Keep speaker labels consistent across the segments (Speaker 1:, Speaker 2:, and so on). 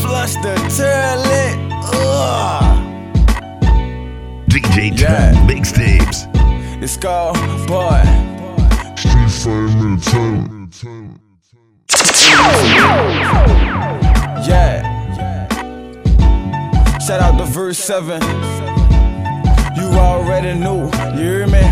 Speaker 1: flush the toilet.
Speaker 2: DJ Turn Mixtapes.
Speaker 1: It's called Boy.
Speaker 3: Street Fighter Entertainment.
Speaker 1: Yeah. Shout out to Verse 7. You already knew. You hear me?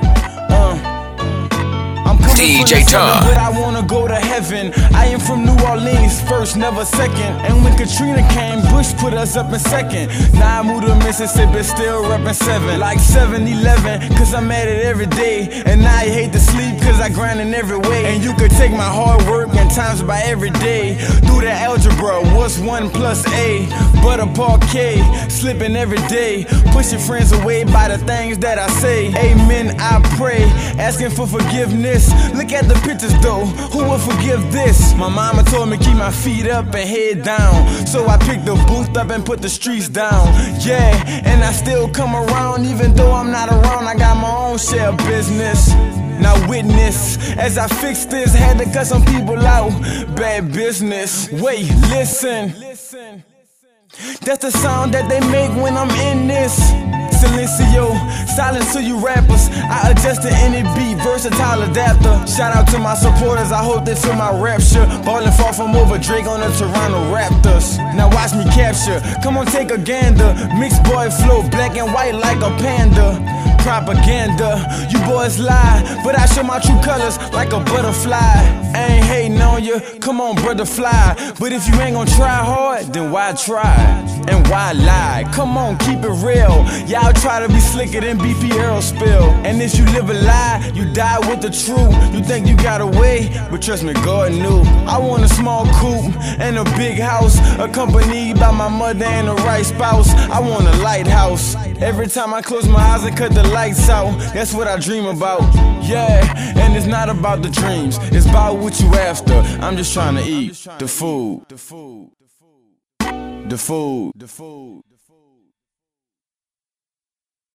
Speaker 1: I'm coming
Speaker 4: DJ
Speaker 1: from the
Speaker 4: Turn.
Speaker 1: but I wanna go to heaven. I am from New Orleans, first, never second. And when Katrina came, Bush put us up in second. Now I moved to Mississippi, still reppin' 7. Like 7-11, cause I'm at it every day. And now I hate to sleep, cause I grind in every way. And you could take my hard work and times by every day. Do the algebra, what's 1 + A? Butter parquet, slipping every day. Push your friends away by the things that I say. Amen, I pray, asking for forgiveness. Look at the pictures though, who will forgive this? My mama told me keep my feet up and head down. So I picked the booth up and put the streets down. Yeah, and I still come around even though I'm not around. I got my own share of business. Now witness, as I fix this, had to cut some people out. Bad business. Wait, listen. That's the sound that they make when I'm in this. Silencio, silence to you rappers. I adjust to any beat, versatile adapter. Shout out to my supporters, I hope they feel my rapture. Ballin' far from over, Drake on the Toronto Raptors. Now watch me capture, come on take a gander. Mixed boy flow, black and white like a panda. Propaganda, you boys lie, but I show my true colors like a butterfly. I ain't hating on you, come on brother fly. But if you ain't gon' try hard, then why try? And why lie? Come on, keep it real. Y'all try to be slicker than BP Earl spill. And if you live a lie, you die with the truth. You think you got away, but trust me, God knew. I want a small coupe and a big house, accompanied by my mother and the right spouse. I want a lighthouse. Every time I close my eyes and cut the lights out, that's what I dream about. Yeah, and it's not about the dreams, it's about what you after. I'm just trying to eat the food. The food.